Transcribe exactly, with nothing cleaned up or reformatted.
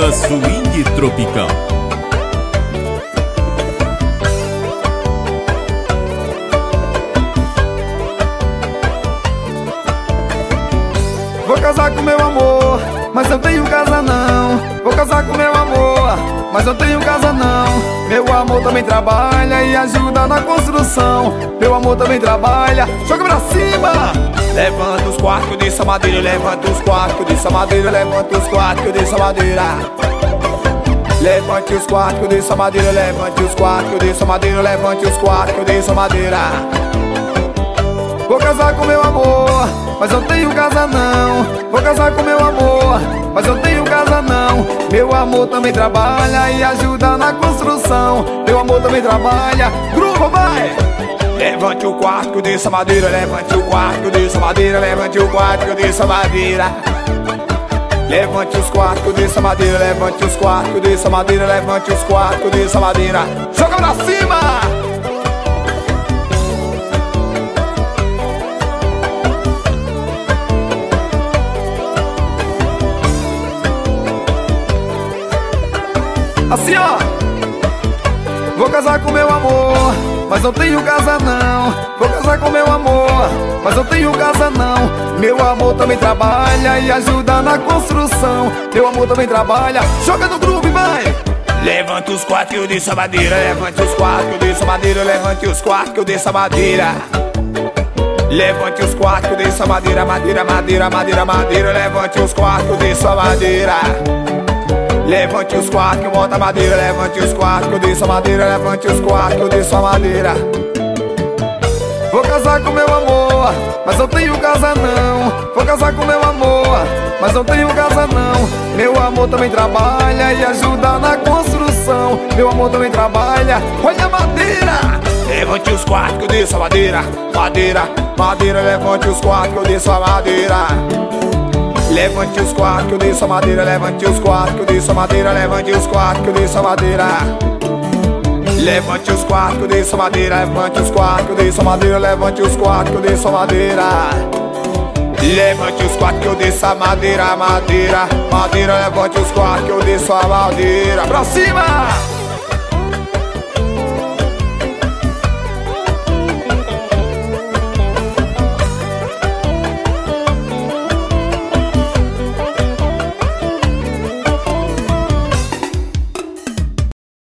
Banda Swing Tropical. Vou casar com meu amor, mas não tenho casa não. Vou casar com meu amor, mas não tenho casa não. Meu amor também trabalha e ajuda na construção. Meu amor também trabalha, joga pra cima. Levanta os quatro que eu disse a madeira. Levanta os quatro que eu disse a madeira. Levanta os quatro que eu disse a madeira. Levante os quatro que eu disse a madeira. Levante os quatro que eu disse a madeira. Levante os quatro que eu disse a madeira. Vou casar com meu amor, mas não tenho casa não. Vou casar com meu amor, mas não tenho casa não. Meu amor também trabalha e ajuda na construção. Meu amor também trabalha. Grupo, vai! Levante o quarto que eu disse a madeira. Levante o quarto que eu disse a madeira. Levante o quarto que eu disse a madeira. Levante os quatro que eu disse a madeira. Levante os quatro que eu disse a madeira. Levante os quatro que eu disse a madeira. Joga pra cima! Assim ó, vou casar com meu amor, mas não tenho casa não. Vou casar com meu amor, mas não tenho casa não. Meu amor também trabalha e ajuda na construção. Meu amor também trabalha, joga no grupo e vai. Levante os quatro que eu disse a madeira. Levante os quatro que eu disse a madeira. Levante os quatro que eu disse a madeira. Levante os quatro que eu disse a madeira. Madeira, madeira, madeira, madeira. Levante os quatro que eu disse a madeira. Levante os quatro que eu boto a madeira. Levante os quatro que eu disse a madeira. Levante os quatro que eu disse a madeira. Vou casar com meu amor, mas não tenho casa não. Vou casar com meu amor, mas não tenho casa não. Meu amor também trabalha e ajuda na construção. Meu amor também trabalha, olha a madeira. Levante os quatro que eu disse a madeira. Madeira, madeira, levante os quatro que eu disse a madeira. Levante os quatro que eu disse a madeira. Levante os quatro que eu disse a madeira. Levante os quatro que eu disse a madeira. Levante os quatro que eu disse a madeira. Levante os quatro que eu disse a madeira. Levante os quatro que eu disse a madeira. Levante os quatro que eu disse a madeira. Madeira, madeira. Levante os quatro que eu disse a madeira. Pra cima!